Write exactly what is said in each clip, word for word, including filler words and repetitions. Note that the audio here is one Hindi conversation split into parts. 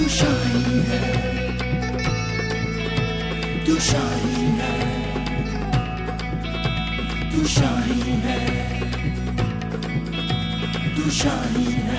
तू शाही है, तू शाही है, तू शाही है, तू शाही है,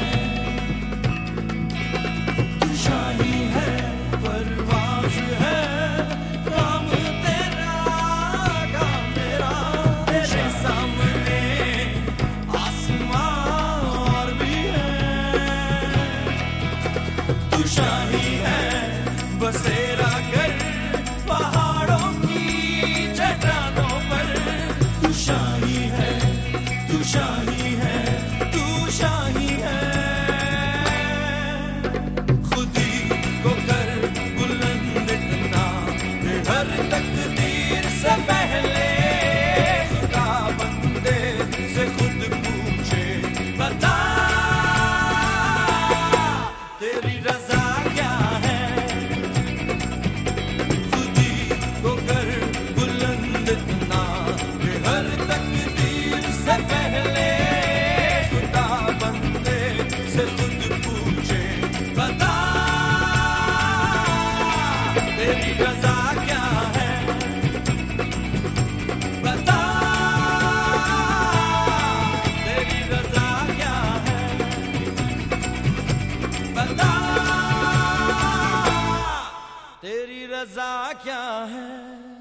तू शाही है, परवाज़ है, काम तेरा, काम मेरा, तेरे सामने आसमां और भी है। तू शाही है, बसेरा कर पहाड़ों की चट्टानों पर। तू शाही है, तू शाही है, तू शाही है। खुद ही को कर बुलंद इतना, हर तकदीर से पहले खुदा बंदे से खुद पूछे, बता तेरी रज़ा क्या है। खुद ही को कर बुलंद इतना, हर तकदीर से पहले खुदा बंदे से खुद पूछे, बता तेरी रज़ा क्या है। बता तेरी रज़ा क्या है। बता तेरी रज़ा क्या है।